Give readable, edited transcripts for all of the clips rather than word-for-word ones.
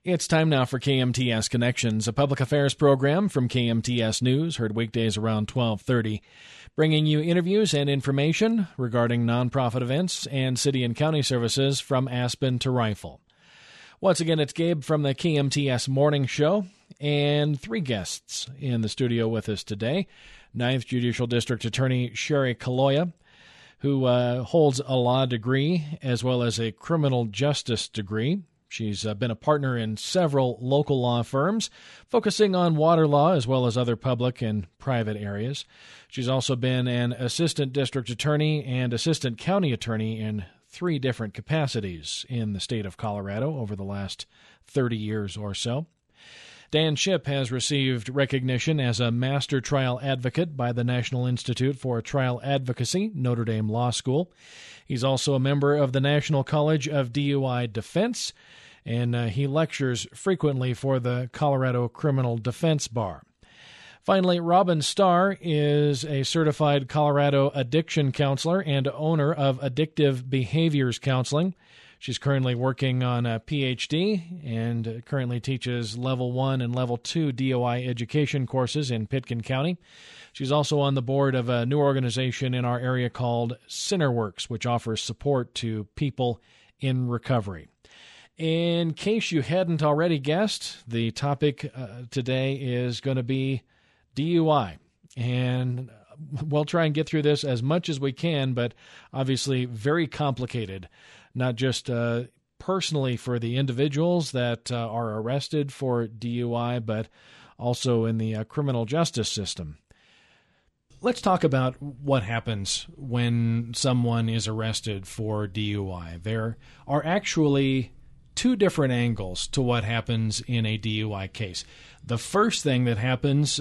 It's time now for KMTS Connections, a public affairs program from KMTS News, heard weekdays around 12:30, bringing you interviews and information regarding nonprofit events and city and county services from Aspen to Rifle. Once again, it's Gabe from the KMTS Morning Show, and three guests in the studio with us today. 9th Judicial District Attorney Sherry Kaloya, who holds a law degree as well as a criminal justice degree. She's been a partner in several local law firms, focusing on water law as well as other public and private areas. She's also been an assistant district attorney and assistant county attorney in 3 different capacities in the state of Colorado over the last 30 years or so. Dan Shipp has received recognition as a master trial advocate by the National Institute for Trial Advocacy, Notre Dame Law School. He's also a member of the National College of DUI Defense, and he lectures frequently for the Colorado Criminal Defense Bar. Finally, Robin Starr is a certified Colorado addiction counselor and owner of Addictive Behaviors Counseling. She's currently working on a PhD and currently teaches Level 1 and Level 2 DOI education courses in Pitkin County. She's also on the board of a new organization in our area called Sinnerworks, which offers support to people in recovery. In case you hadn't already guessed, the topic today is going to be DUI. And we'll try and get through this as much as we can, but obviously very complicated. Not just personally for the individuals that are arrested for DUI, but also in the criminal justice system. Let's talk about what happens when someone is arrested for DUI. There are actually 2 different angles to what happens in a DUI case. The first thing that happens,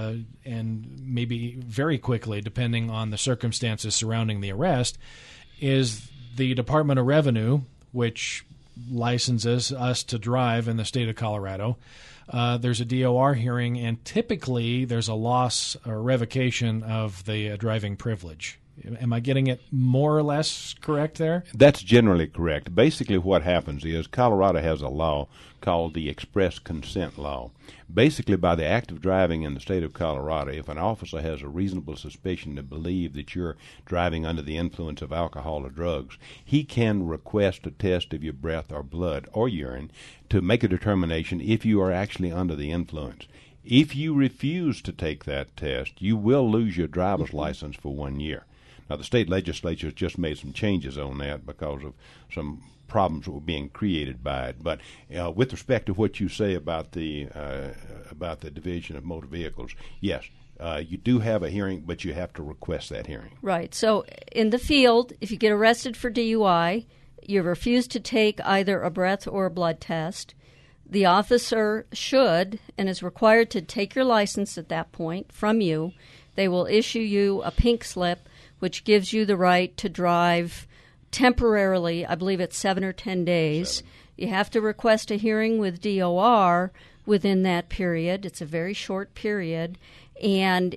and maybe very quickly, depending on the circumstances surrounding the arrest, is the Department of Revenue, which licenses us to drive in the state of Colorado. There's a DOR hearing, and typically there's a loss or revocation of the driving privilege. Am I getting it more or less correct there? That's generally correct. Basically what happens is Colorado has a law called the Express Consent Law. Basically, by the act of driving in the state of Colorado, if an officer has a reasonable suspicion to believe that you're driving under the influence of alcohol or drugs, he can request a test of your breath or blood or urine to make a determination if you are actually under the influence. If you refuse to take that test, you will lose your driver's license for 1 year. Now, the state legislature has just made some changes on that because of some problems that were being created by it. But with respect to what you say about the Division of Motor Vehicles, yes, you do have a hearing, but you have to request that hearing. Right. So in the field, if you get arrested for DUI, you refuse to take either a breath or a blood test, the officer should and is required to take your license at that point from you. They will issue you a pink slip, which gives you the right to drive temporarily. I believe it's 7 or 10 days. 7. You have to request a hearing with DOR within that period. It's a very short period. And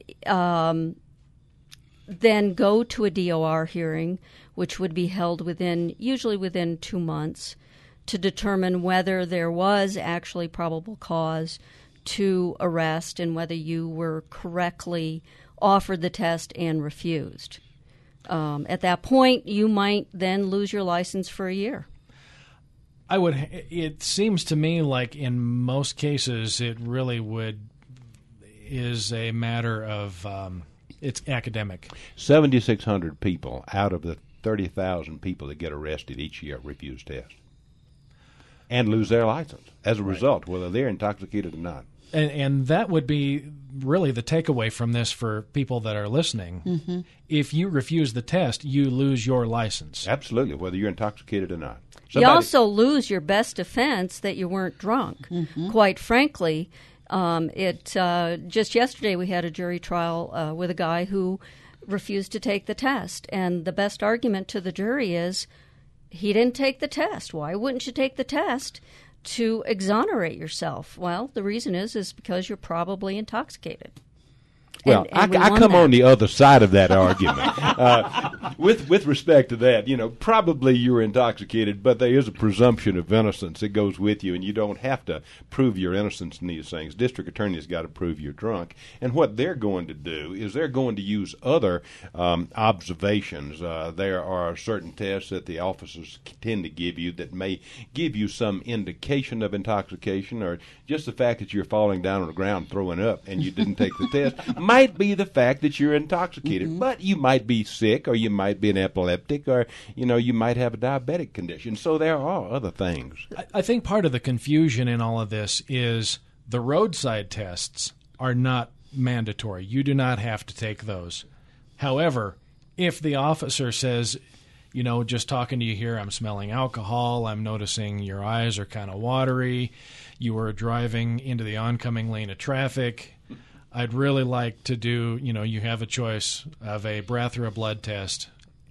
then go to a DOR hearing, which would be held usually within 2 months, to determine whether there was actually probable cause to arrest and whether you were correctly offered the test and refused. At that point, you might then lose your license for a year. It seems to me like in most cases it really is a matter of, it's academic. 7,600 people out of the 30,000 people that get arrested each year refuse tests and lose their license as a result, whether they're intoxicated or not. And that would be really the takeaway from this for people that are listening. Mm-hmm. If you refuse the test, you lose your license. Absolutely, whether you're intoxicated or not. You also lose your best defense that you weren't drunk. Mm-hmm. Quite frankly, just yesterday we had a jury trial with a guy who refused to take the test. And the best argument to the jury is he didn't take the test. Why wouldn't you take the test? To exonerate yourself. Well, the reason is because you're probably intoxicated. Well, And we I won come that. on the other side of that argument. With respect to that, probably you're intoxicated, but there is a presumption of innocence that goes with you, and you don't have to prove your innocence in these things. District attorney's got to prove you're drunk, and what they're going to do is they're going to use other observations. There are certain tests that the officers tend to give you that may give you some indication of intoxication, or just the fact that you're falling down on the ground throwing up and you didn't take the test might be the fact that you're intoxicated. But you might be sick, or you might be an epileptic, or you might have a diabetic condition. So there are other things. I think part of the confusion in all of this is the roadside tests are not mandatory. You do not have to take those. However, if the officer says, just talking to you here, I'm smelling alcohol, I'm noticing your eyes are kind of watery, you were driving into the oncoming lane of traffic, I'd really like to do, you have a choice of a breath or a blood test.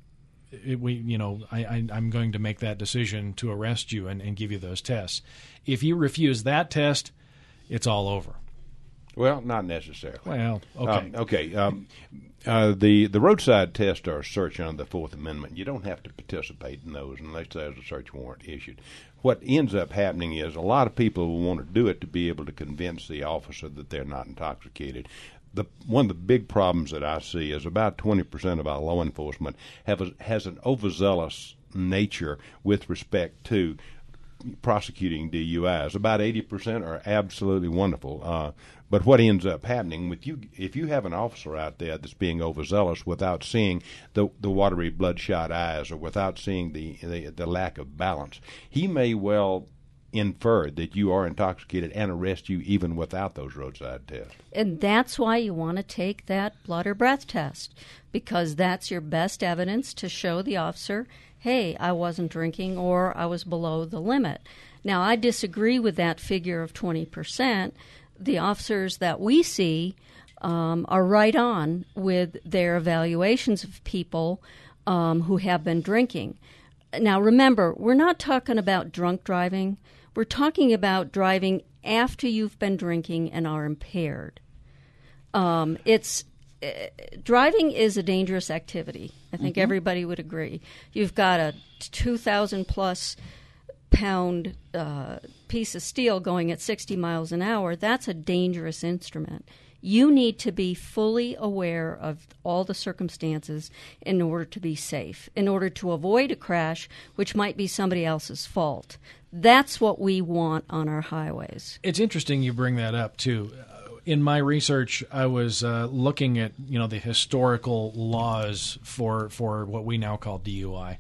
I'm going to make that decision to arrest you and give you those tests. If you refuse that test, it's all over. Well, not necessarily. Well, okay. The roadside tests are a search under the Fourth Amendment. You don't have to participate in those unless there's a search warrant issued. What ends up happening is a lot of people will want to do it to be able to convince the officer that they're not intoxicated. One of the big problems that I see is about 20% of our law enforcement has an overzealous nature with respect to prosecuting DUIs. About 80% are absolutely wonderful. But what ends up happening with you, if you have an officer out there that's being overzealous without seeing the watery, bloodshot eyes, or without seeing the lack of balance, he may well infer that you are intoxicated and arrest you even without those roadside tests. And that's why you want to take that blood or breath test, because that's your best evidence to show the officer, hey, I wasn't drinking or I was below the limit. Now, I disagree with that figure of 20%. The officers that we see are right on with their evaluations of people who have been drinking. Now, remember, we're not talking about drunk driving. We're talking about driving after you've been drinking and are impaired. Driving is a dangerous activity. I think everybody would agree. You've got a 2,000-plus pound piece of steel going at 60 miles an hour. That's a dangerous instrument. You need to be fully aware of all the circumstances in order to be safe, in order to avoid a crash, which might be somebody else's fault. That's what we want on our highways. It's interesting you bring that up, too. In my research, I was looking at the historical laws for what we now call DUI.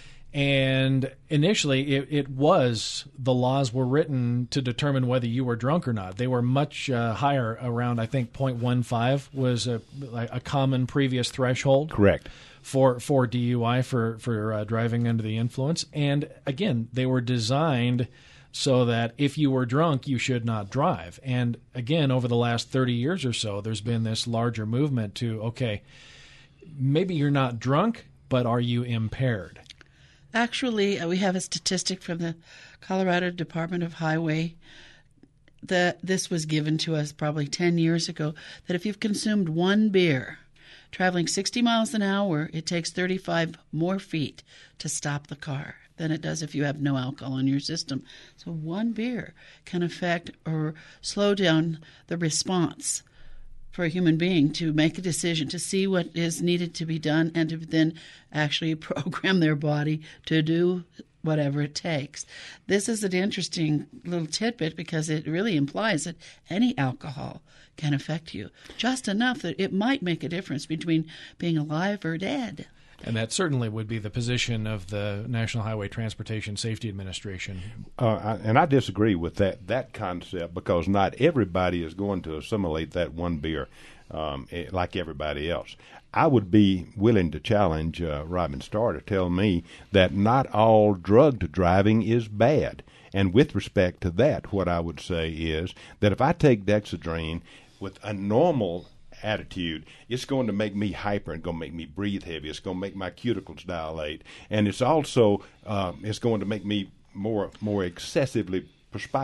And initially, it was the laws were written to determine whether you were drunk or not. They were much higher, around, I think, 0.15 was a common previous threshold. Correct. For DUI, for driving under the influence. And again, they were designed so that if you were drunk, you should not drive. And again, over the last 30 years or so, there's been this larger movement to, okay, maybe you're not drunk, but are you impaired? Actually, we have a statistic from the Colorado Department of Highway that this was given to us probably 10 years ago, that if you've consumed one beer, traveling 60 miles an hour, it takes 35 more feet to stop the car than it does if you have no alcohol in your system. So one beer can affect or slow down the response for a human being to make a decision, to see what is needed to be done, and to then actually program their body to do whatever it takes. This is an interesting little tidbit because it really implies that any alcohol can affect you, just enough that it might make a difference between being alive or dead. And that certainly would be the position of the National Highway Transportation Safety Administration. And I disagree with that concept, because not everybody is going to assimilate that one beer like everybody else. I would be willing to challenge Robin Starr to tell me that not all drugged driving is bad. And with respect to that, what I would say is that if I take Dexedrine with a normal attitude, it's going to make me hyper and going to make me breathe heavy. It's going to make my cuticles dilate, and it's also it's going to make me more excessively perspire.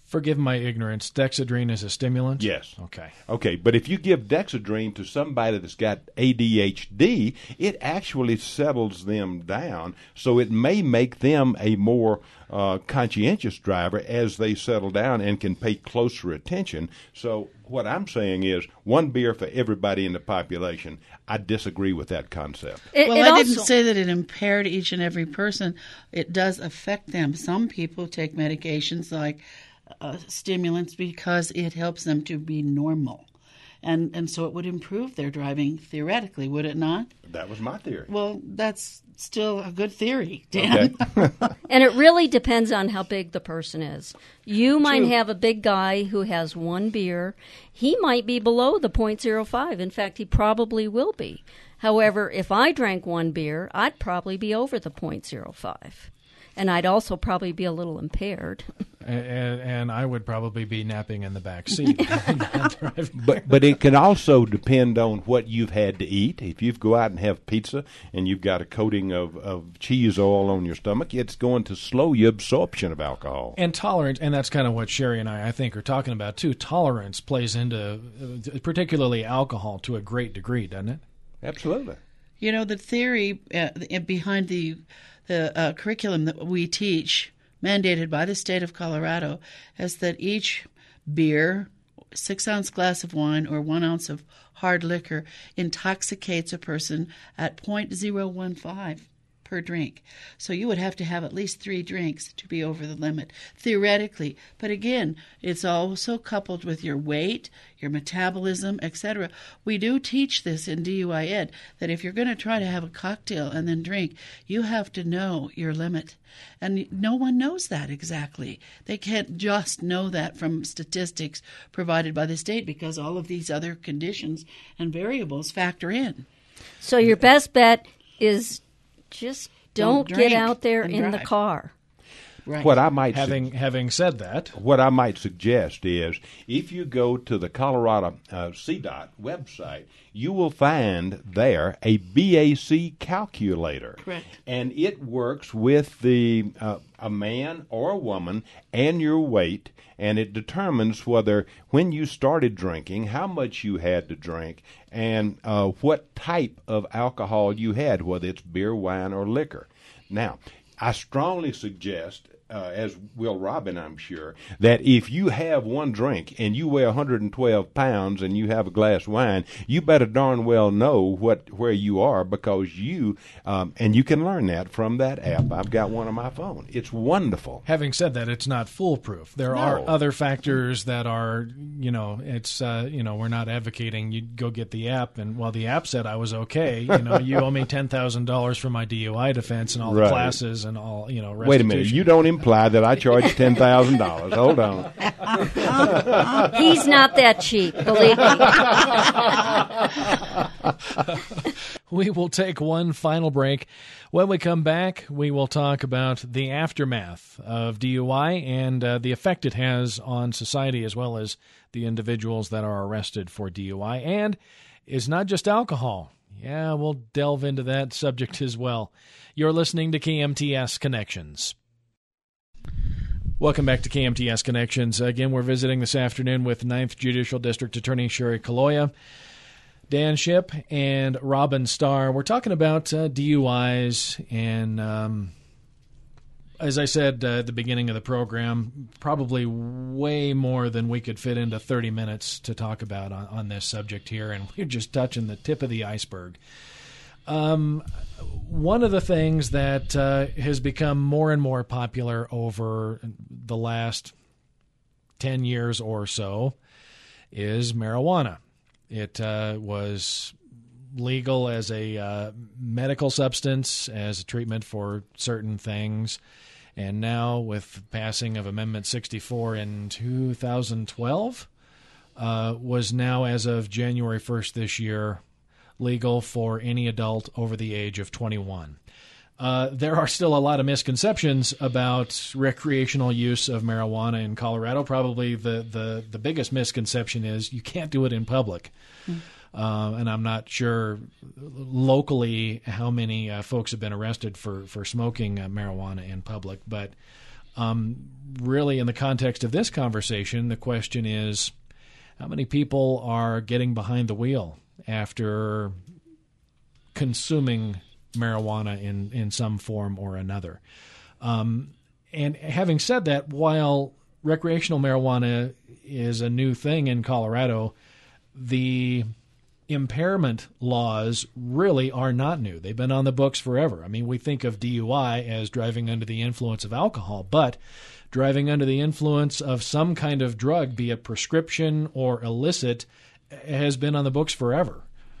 Forgive my ignorance. Dexedrine is a stimulant? Yes. Okay. Okay, but if you give Dexedrine to somebody that's got ADHD, it actually settles them down, so it may make them a more conscientious driver as they settle down and can pay closer attention. So what I'm saying is one beer for everybody in the population. I disagree with that concept. I didn't say that it impaired each and every person. It does affect them. Some people take medications like stimulants because it helps them to be normal. And so it would improve their driving theoretically, would it not? That was my theory. Well, that's still a good theory, Dan. Okay. And it really depends on how big the person is. You might True. have a big guy who has one beer. He might be below the 0.05. In fact, he probably will be. However, if I drank one beer, I'd probably be over the 0.05. And I'd also probably be a little impaired. And I would probably be napping in the back seat. But it can also depend on what you've had to eat. If you go out and have pizza and you've got a coating of cheese oil on your stomach, it's going to slow your absorption of alcohol. And tolerance, and that's kind of what Sherry and I think, are talking about, too. Tolerance plays into, particularly alcohol, to a great degree, doesn't it? Absolutely. You know, the theory behind the curriculum that we teach, mandated by the state of Colorado, is that each beer, 6-ounce glass of wine, or 1 ounce of hard liquor intoxicates a person at 0.015 per drink. So you would have to have at least 3 drinks to be over the limit, theoretically. But again, it's also coupled with your weight, your metabolism, etc. We do teach this in DUI Ed, that if you're going to try to have a cocktail and then drink, you have to know your limit. And no one knows that exactly. They can't just know that from statistics provided by the state, because all of these other conditions and variables factor in. So your best bet is just don't get drink out there and in the drive. car. Right. What I might Having said that, what I might suggest is if you go to the Colorado CDOT website, you will find there a BAC calculator. Correct. And it works with the a man or a woman and your weight, and it determines whether when you started drinking, how much you had to drink, and what type of alcohol you had, whether it's beer, wine, or liquor. Now, I strongly suggest, as will Robin, I'm sure, that if you have one drink and you weigh 112 pounds and you have a glass of wine, you better darn well know where you are, because you, and you can learn that from that app. I've got one on my phone. It's wonderful. having said that, it's not foolproof. There are other factors that are, it's, we're not advocating you go get the app, and well, the app said I was okay. You owe me $10,000 for my DUI defense and all the Right. classes and all, restitution. Wait a minute. You don't imply that I charge $10,000. Hold on. He's not that cheap, believe me. We will take one final break. When we come back, we will talk about the aftermath of DUI and the effect it has on society, as well as the individuals that are arrested for DUI. And it's not just alcohol. Yeah, we'll delve into that subject as well. You're listening to KMTS Connections. Welcome back to KMTS Connections. Again, we're visiting this afternoon with 9th Judicial District Attorney Sherry Kaloya, Dan Shipp, and Robin Starr. We're talking about DUIs, and as I said at the beginning of the program, probably way more than we could fit into 30 minutes to talk about on this subject here, and we're just touching the tip of the iceberg. One of the things that has become more and more popular over the last 10 years or so is marijuana. It was legal as a medical substance, as a treatment for certain things, and now with passing of Amendment 64 in 2012, was now, as of January 1st this year, legal for any adult over the age of 21. There are still a lot of misconceptions about recreational use of marijuana in Colorado. Probably the biggest misconception is you can't do it in public. And I'm not sure locally how many folks have been arrested for smoking marijuana in public. But Really, in the context of this conversation, the question is, how many people are getting behind the wheel after consuming marijuana in some form or another? And having said that, while recreational marijuana is a new thing in Colorado, the impairment laws really are not new. They've been on the books forever. I mean, we think of DUI as driving under the influence of alcohol, but driving under the influence of some kind of drug, be it prescription or illicit, has been on the books forever.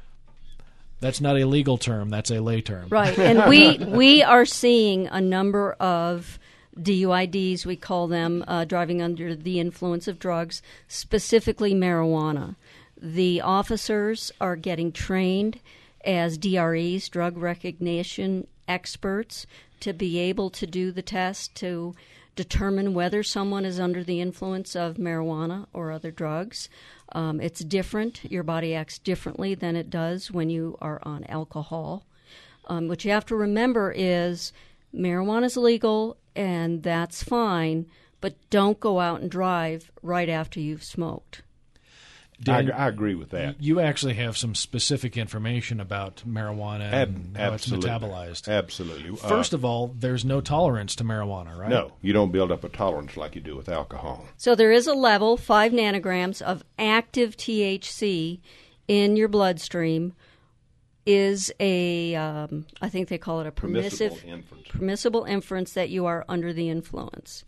That's not a legal term. That's a lay term. Right. And we are seeing a number of DUIDs, we call them, driving under the influence of drugs, specifically marijuana. The officers are getting trained as DREs, drug recognition experts, to be able to do the test to determine whether someone is under the influence of marijuana or other drugs. It's different. Your body acts differently than it does when you are on alcohol. What you have to remember is marijuana is legal, and that's fine, but don't go out and drive right after you've smoked. Dan, I agree with that. You actually have some specific information about marijuana and how it's metabolized. Absolutely. First of all, there's no tolerance to marijuana, right? No, you don't build up a tolerance like you do with alcohol. So there is a level, 5 nanograms of active THC in your bloodstream is a, I think they call it a permissible inference that you are under the influence.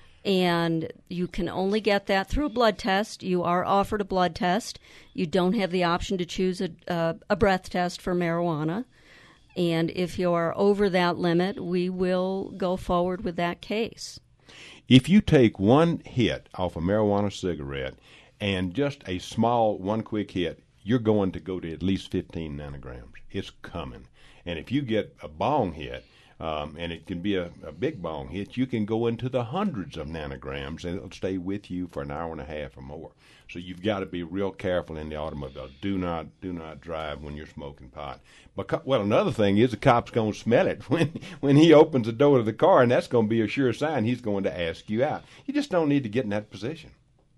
And you can only get that through a blood test. You are offered a blood test. You don't have the option to choose a breath test for marijuana. And if you are over that limit, we will go forward with that case. If you take one hit off a marijuana cigarette and just a small one quick hit, you're going to go to at least 15 nanograms. It's coming. And if you get a bong hit, and it can be a big bong hit, you can go into the hundreds of nanograms, and it'll stay with you for an hour and a half or more. So you've got to be real careful in the automobile. Do not drive when you're smoking pot. Well, another thing is the cop's going to smell it when he opens the door to the car, and that's going to be a sure sign he's going to ask you out. You just don't need to get in that position.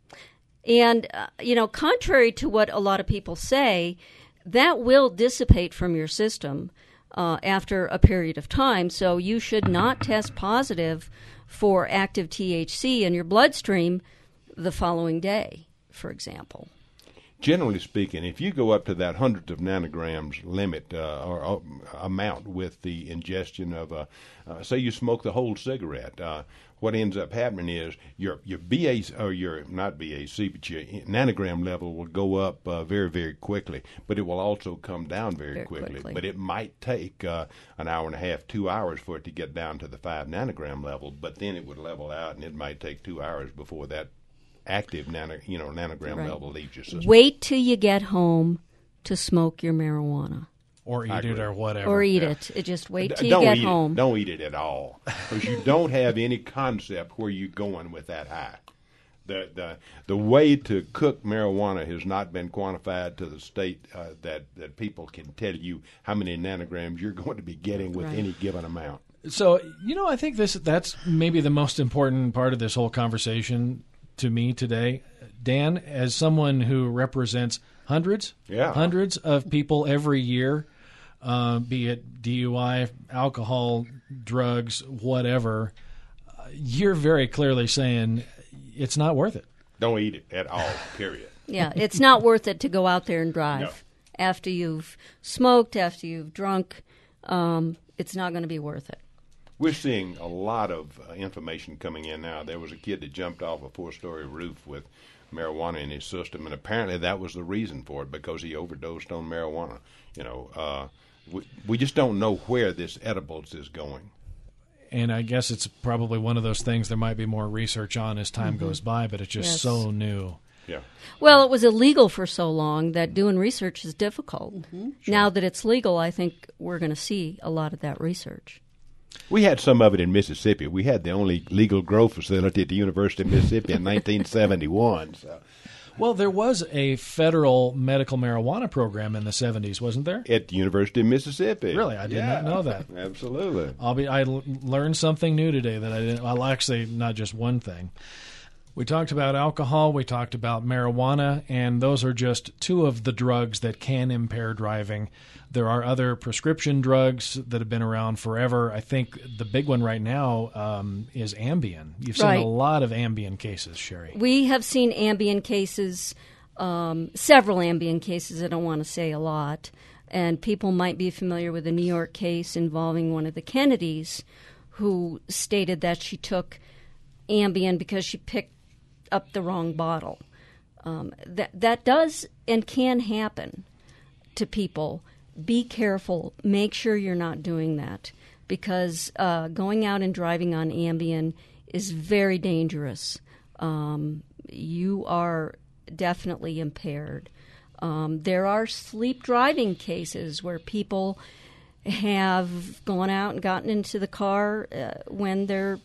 And, contrary to what a lot of people say, that will dissipate from your system after a period of time. So you should not test positive for active THC in your bloodstream the following day, for example. Generally speaking, if you go up to that hundreds of nanograms limit or amount with the ingestion of, say you smoke the whole cigarette, what ends up happening is your BAC, or your, not BAC, but your nanogram level will go up very, very quickly, but it will also come down very quickly. But it might take an hour and a half, 2 hours for it to get down to the 5 nanogram level, but then it would level out, and it might take 2 hours before that active nanogram level leaves your system. Wait till you get home to smoke your marijuana. Or eat it or whatever. Or eat it. Just wait till you get home. Don't eat it at all, because you don't have any concept where you're going with that high. The way to cook marijuana has not been quantified to the state that people can tell you how many nanograms you're going to be getting with any given amount. So, I think that's maybe the most important part of this whole conversation to me today. Dan, as someone who represents hundreds of people every year, be it DUI, alcohol, drugs, whatever, you're very clearly saying it's not worth it. Don't eat it at all, period. Yeah, it's not worth it to go out there and drive after you've smoked, after you've drunk. It's not going to be worth it. We're seeing a lot of information coming in now. There was a kid that jumped off a 4-story roof with marijuana in his system, and apparently that was the reason for it, because he overdosed on marijuana. We just don't know where this edibles is going. And I guess it's probably one of those things there might be more research on as time goes by, but it's just so new. Yeah. Well, it was illegal for so long that doing research is difficult. Mm-hmm. Sure. Now that it's legal, I think we're going to see a lot of that research. We had some of it in Mississippi. We had the only legal grow facility at the University of Mississippi in 1971. So. Well, there was a federal medical marijuana program in the 70s, wasn't there? At the University of Mississippi. Really? I did not know that. Absolutely. I learned something new today that I didn't. Well, actually, not just one thing. We talked about alcohol, we talked about marijuana, and those are just two of the drugs that can impair driving. There are other prescription drugs that have been around forever. I think the big one right now is Ambien. You've seen a lot of Ambien cases, Sherry. We have seen Ambien cases, several Ambien cases. I don't want to say a lot. And people might be familiar with the New York case involving one of the Kennedys who stated that she took Ambien because she picked up the wrong bottle. That does and can happen to people. Be careful. Make sure you're not doing that, because going out and driving on Ambien is very dangerous. You are definitely impaired. There are sleep driving cases where people have gone out and gotten into the car when they're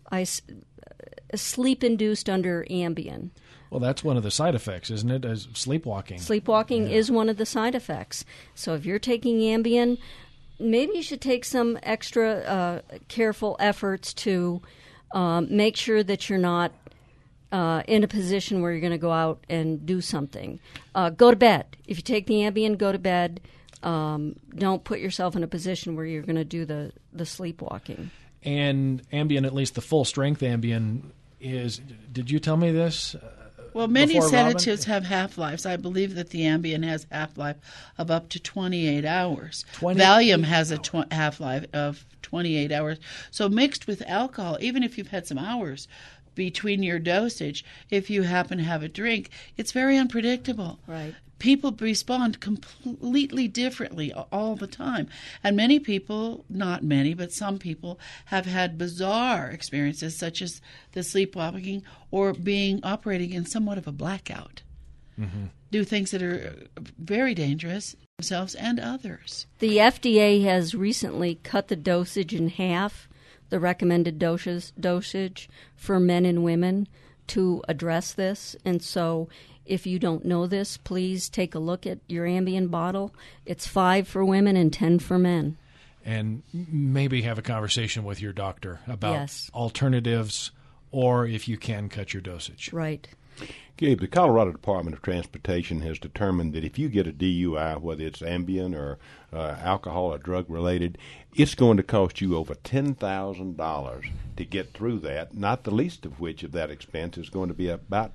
sleep-induced under Ambien. Well, that's one of the side effects, isn't it, as sleepwalking? Sleepwalking is one of the side effects. So if you're taking Ambien, maybe you should take some extra careful efforts to make sure that you're not in a position where you're going to go out and do something. Go to bed. If you take the Ambien, go to bed. Don't put yourself in a position where you're going to do the sleepwalking. And Ambien, at least the full-strength Ambien, is... Did you tell me this? Well, many sedatives have half-lives. I believe that the Ambien has half-life of up to 28 hours. Valium has a half-life of 28 hours. So mixed with alcohol, even if you've had some hours between your dosage, if you happen to have a drink, it's very unpredictable. Right. People respond completely differently all the time. And many people, not many, but some people have had bizarre experiences such as the sleepwalking or operating in somewhat of a blackout. Mm-hmm. Do things that are very dangerous themselves and others. The FDA has recently cut the dosage in half, the recommended dosage for men and women to address this. And so if you don't know this, please take a look at your Ambien bottle. It's 5 for women and 10 for men. And maybe have a conversation with your doctor about alternatives, or if you can cut your dosage. Right. Gabe, the Colorado Department of Transportation has determined that if you get a DUI, whether it's Ambien or alcohol or drug-related, it's going to cost you over $10,000 to get through that, not the least of which of that expense is going to be about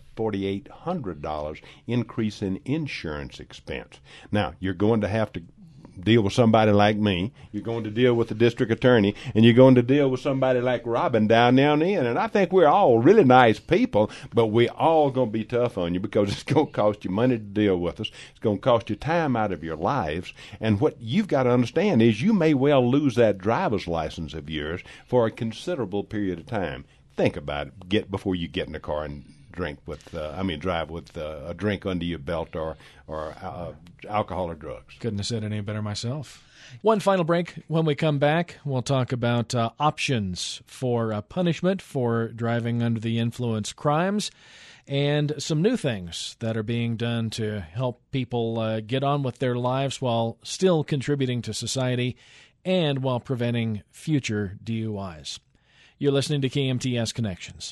$4,800 increase in insurance expense. Now, you're going to have to deal with somebody like me, you're going to deal with the district attorney, and you're going to deal with somebody like Robin down there on the end. And I think we're all really nice people, but we're all going to be tough on you because it's going to cost you money to deal with us. It's going to cost you time out of your lives. And what you've got to understand is you may well lose that driver's license of yours for a considerable period of time. Think about it before you get in the car and drive with a drink under your belt or alcohol or drugs. Couldn't have said it any better myself. One final break. When we come back, we'll talk about options for punishment for driving under the influence crimes and some new things that are being done to help people get on with their lives while still contributing to society and while preventing future DUIs. You're listening to KMTS Connections.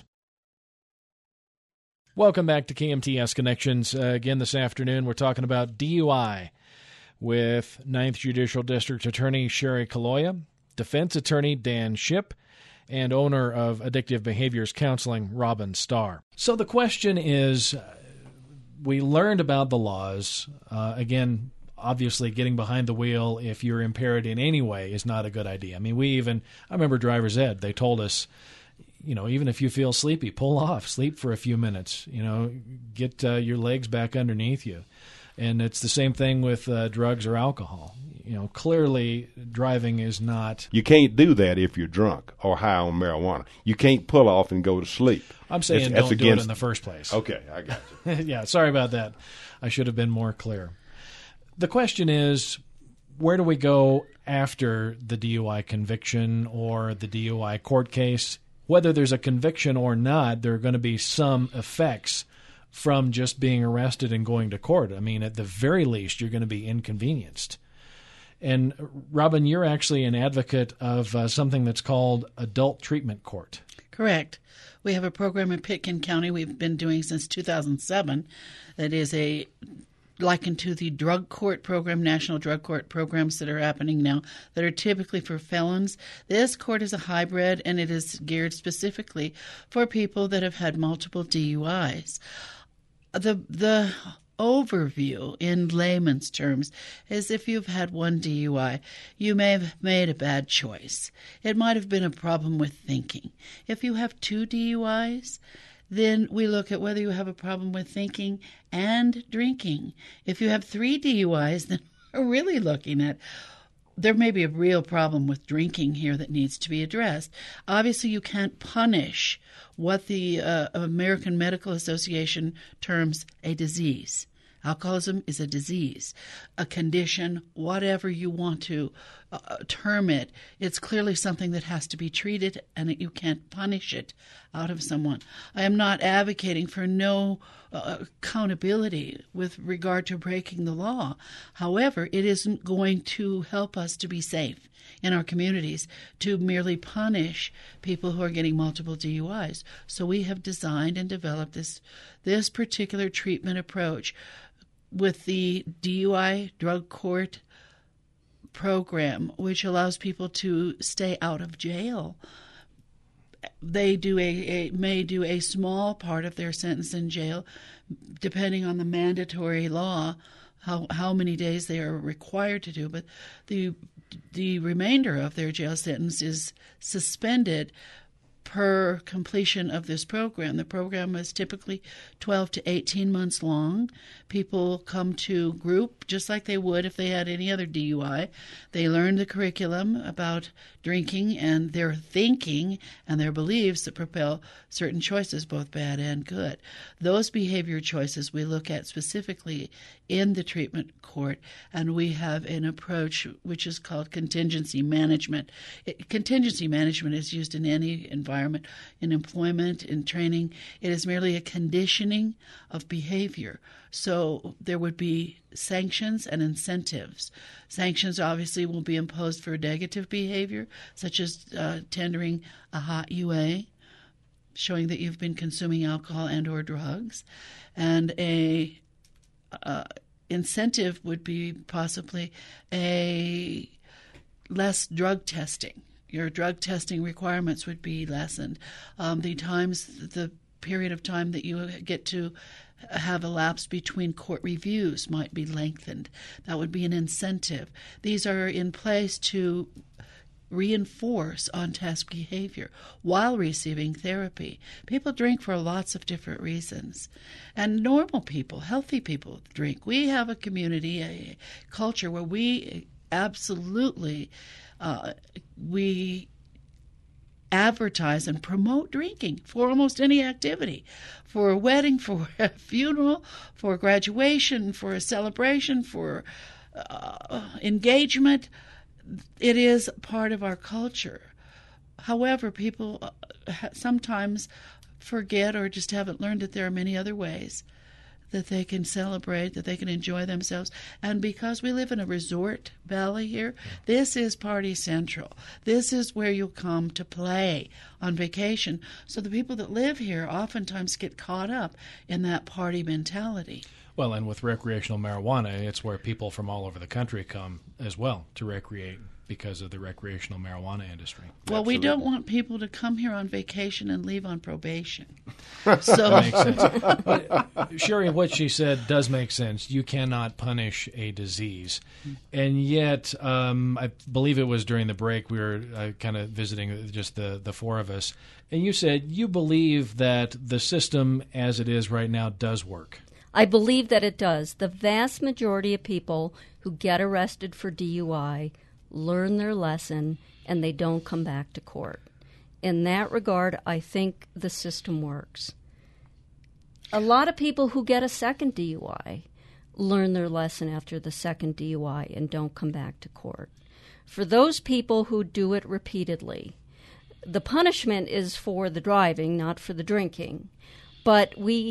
Welcome back to KMTS Connections. Again this afternoon, we're talking about DUI with 9th Judicial District Attorney Sherry Kaloya, Defense Attorney Dan Shipp, and owner of Addictive Behaviors Counseling, Robin Starr. So the question is, we learned about the laws. Again, obviously getting behind the wheel if you're impaired in any way is not a good idea. I mean, I remember driver's ed, they told us, even if you feel sleepy, pull off, sleep for a few minutes, get your legs back underneath you. And it's the same thing with drugs or alcohol. Clearly driving is not... You can't do that if you're drunk or high on marijuana. You can't pull off and go to sleep. I'm saying don't do it in the first place. Okay, I got you. Yeah, sorry about that. I should have been more clear. The question is, where do we go after the DUI conviction or the DUI court case? Whether there's a conviction or not, there are going to be some effects from just being arrested and going to court. I mean, at the very least, you're going to be inconvenienced. And Robin, you're actually an advocate of something that's called adult treatment court. Correct. We have a program in Pitkin County we've been doing since 2007 that is likened to the drug court program, national drug court programs that are happening now that are typically for felons. This court is a hybrid, and it is geared specifically for people that have had multiple DUIs. The overview in layman's terms is if you've had one DUI, you may have made a bad choice. It might have been a problem with thinking. If you have 2 DUIs, then we look at whether you have a problem with thinking and drinking. If you have 3 DUIs, then we're really looking at there may be a real problem with drinking here that needs to be addressed. Obviously, you can't punish what the American Medical Association terms a disease. Alcoholism is a disease, a condition, whatever you want to term it. It's clearly something that has to be treated, and that you can't punish it out of someone. I am not advocating for no accountability with regard to breaking the law. However, it isn't going to help us to be safe in our communities to merely punish people who are getting multiple DUIs. So we have designed and developed this particular treatment approach with the DUI drug court program, which allows people to stay out of jail. They may do a small part of their sentence in jail, depending on the mandatory law, how many days they are required to do, but the remainder of their jail sentence is suspended per completion of this program. The program is typically 12 to 18 months long. People come to group just like they would if they had any other DUI. They learn the curriculum about drinking and their thinking and their beliefs that propel certain choices, both bad and good. Those behavior choices we look at specifically in the treatment court, and we have an approach which is called contingency management. Contingency management is used in any environment, in employment, in training. It is merely a conditioning of behavior. So there would be sanctions and incentives. Sanctions obviously will be imposed for negative behavior, such as tendering a hot UA, showing that you've been consuming alcohol and or drugs, and a incentive would be possibly a less drug testing. Your drug testing requirements would be lessened. The period of time that you get to have elapsed between court reviews might be lengthened. That would be an incentive. These are in place to reinforce on-task behavior while receiving therapy. People drink for lots of different reasons. And normal people, healthy people drink. We have a community, a culture where we absolutely we advertise and promote drinking for almost any activity, for a wedding, for a funeral, for graduation, for a celebration, for engagement. It is part of our culture. However, people sometimes forget or just haven't learned that there are many other ways that they can celebrate, that they can enjoy themselves. And because we live in a resort valley here, this is party central. This is where you'll come to play on vacation. So the people that live here oftentimes get caught up in that party mentality. Well, and with recreational marijuana, it's where people from all over the country come as well to recreate because of the recreational marijuana industry. Well, we don't want people to come here on vacation and leave on probation. So that makes sense. But, Sherry, what she said does make sense. You cannot punish a disease. And yet, I believe it was during the break, we were kind of visiting just the four of us, and you said you believe that the system as it is right now does work. I believe that it does. The vast majority of people who get arrested for DUI learn their lesson and they don't come back to court. In that regard, I think the system works. A lot of people who get a second DUI learn their lesson after the second DUI and don't come back to court. For those people who do it repeatedly, the punishment is for the driving, not for the drinking. But we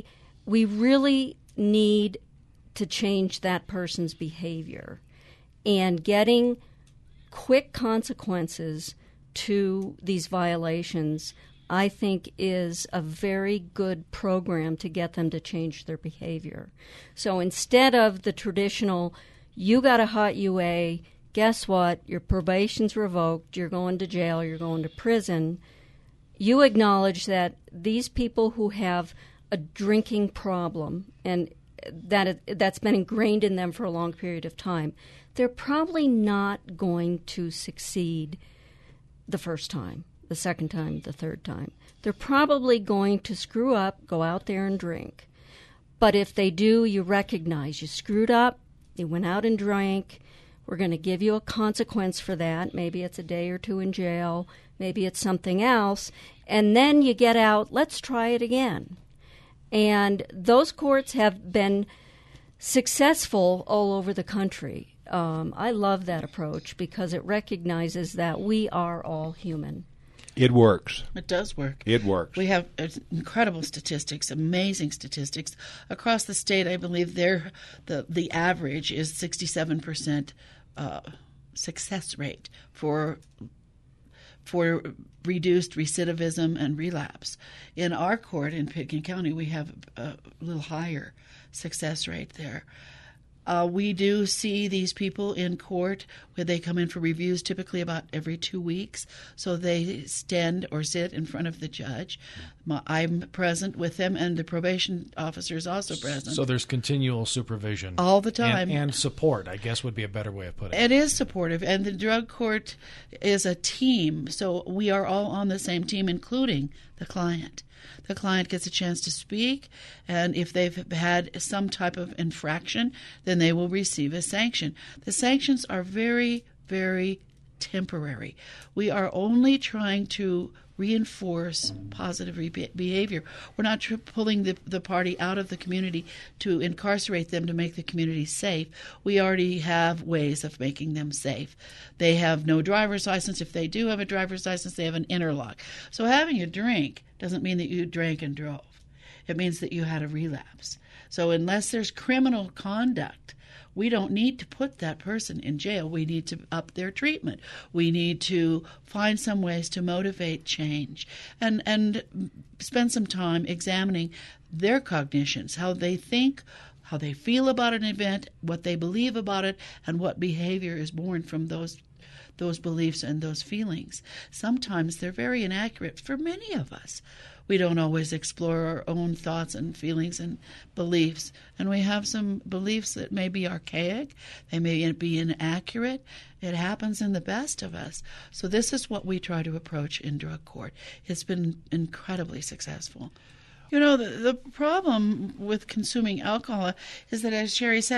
we really need to change that person's behavior. And getting quick consequences to these violations, I think, is a very good program to get them to change their behavior. So instead of the traditional, you got a hot UA, guess what, your probation's revoked, you're going to jail, you're going to prison, you acknowledge that these people who have a drinking problem and that's been ingrained in them for a long period of time, they're probably not going to succeed the first time, the second time, the third time. They're probably going to screw up, go out there and drink. But if they do, you recognize you screwed up, you went out and drank, we're going to give you a consequence for that. Maybe it's a day or two in jail, maybe it's something else, and then you get out, let's try it again. And those courts have been successful all over the country. I love that approach because it recognizes that we are all human. It works. It does work. It works. We have incredible statistics, amazing statistics. Across the state, I believe the average is 67% success rate for reduced recidivism and relapse. In our court in Pitkin County, we have a little higher success rate there. We do see these people in court where they come in for reviews typically about every 2 weeks. So they stand or sit in front of the judge. I'm present with them, and the probation officer is also present. So there's continual supervision. All the time. And support, I guess, would be a better way of putting it. It is supportive, and the drug court is a team. So we are all on the same team, including the client. The client gets a chance to speak, and if they've had some type of infraction, then they will receive a sanction. The sanctions are very, very temporary. We are only trying to reinforce positive behavior. We're not pulling the party out of the community to incarcerate them to make the community safe. We already have ways of making them safe. They have no driver's license. If they do have a driver's license, they have an interlock. So having a drink doesn't mean that you drank and drove. It means that you had a relapse. So unless there's criminal conduct, we don't need to put that person in jail. We need to up their treatment. We need to find some ways to motivate change and spend some time examining their cognitions, how they think, how they feel about an event, what they believe about it, and what behavior is born from those beliefs and those feelings. Sometimes they're very inaccurate for many of us. We don't always explore our own thoughts and feelings and beliefs. And we have some beliefs that may be archaic. They may be inaccurate. It happens in the best of us. So this is what we try to approach in drug court. It's been incredibly successful. You know, the problem with consuming alcohol is that, as Sherry said,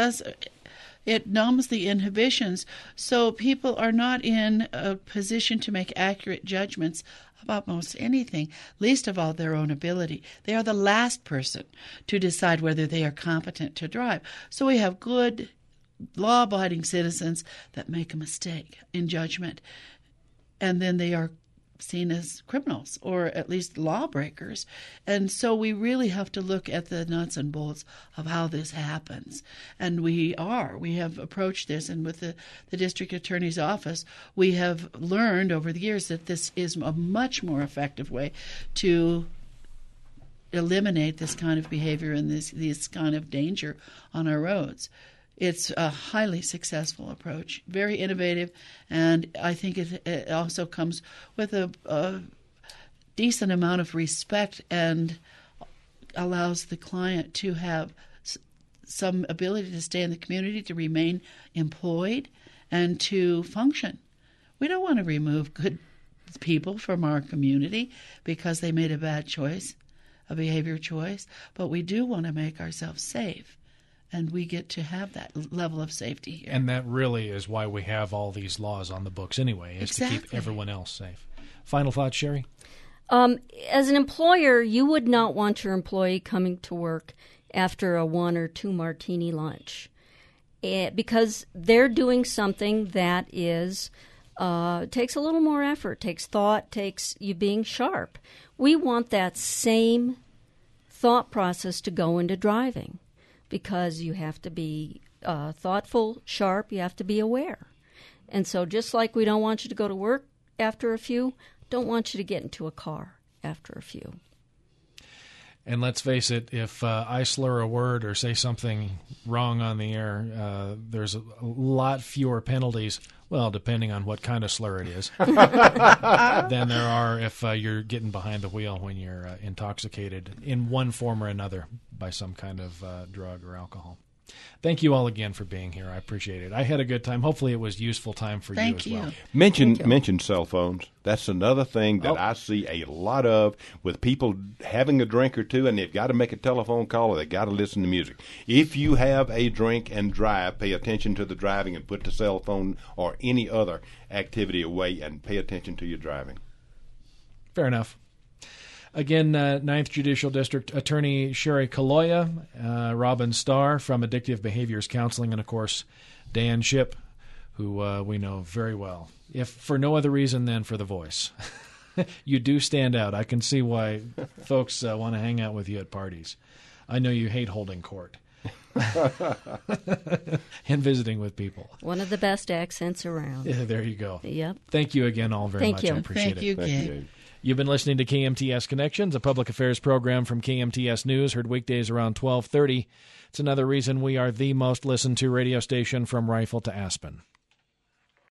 it numbs the inhibitions, so people are not in a position to make accurate judgments about most anything, least of all their own ability. They are the last person to decide whether they are competent to drive. So we have good, law-abiding citizens that make a mistake in judgment, and then they are seen as criminals or at least lawbreakers. And so we really have to look at the nuts and bolts of how this happens. And we have approached this, and with the district attorney's office, we have learned over the years that this is a much more effective way to eliminate this kind of behavior and this kind of danger on our roads. It's a highly successful approach, very innovative, and I think it also comes with a decent amount of respect and allows the client to have some ability to stay in the community, to remain employed, and to function. We don't want to remove good people from our community because they made a bad choice, a behavior choice, but we do want to make ourselves safe. And we get to have that level of safety here. And that really is why we have all these laws on the books anyway, is Exactly. to keep everyone else safe. Final thoughts, Sherry? As an employer, you would not want your employee coming to work after a 1 or 2 martini lunch because they're doing something that is takes a little more effort, takes thought, takes you being sharp. We want that same thought process to go into driving, because you have to be thoughtful, sharp, you have to be aware. And so just like we don't want you to go to work after a few, don't want you to get into a car after a few. And let's face it, if I slur a word or say something wrong on the air, there's a lot fewer penalties, well, depending on what kind of slur it is, than there are if you're getting behind the wheel when you're intoxicated in one form or another by some kind of drug or alcohol. Thank you all again for being here. I appreciate it. I had a good time. Hopefully it was useful time for you as well. Mention cell phones. That's another thing that I see a lot of with people having a drink or two, and they've got to make a telephone call or they've got to listen to music. If you have a drink and drive, pay attention to the driving and put the cell phone or any other activity away and pay attention to your driving. Fair enough. Again, 9th Judicial District Attorney Sherry Kaloya, Robin Starr from Addictive Behaviors Counseling, and, of course, Dan Shipp, who we know very well, if for no other reason than for the voice. You do stand out. I can see why folks want to hang out with you at parties. I know you hate holding court and visiting with people. One of the best accents around. Yeah, there you go. Yep. Thank you again all very much. Thank you. I appreciate Thank you, it. Gabe. You've been listening to KMTS Connections, a public affairs program from KMTS News, heard weekdays around 12:30. It's another reason we are the most listened to radio station from Rifle to Aspen.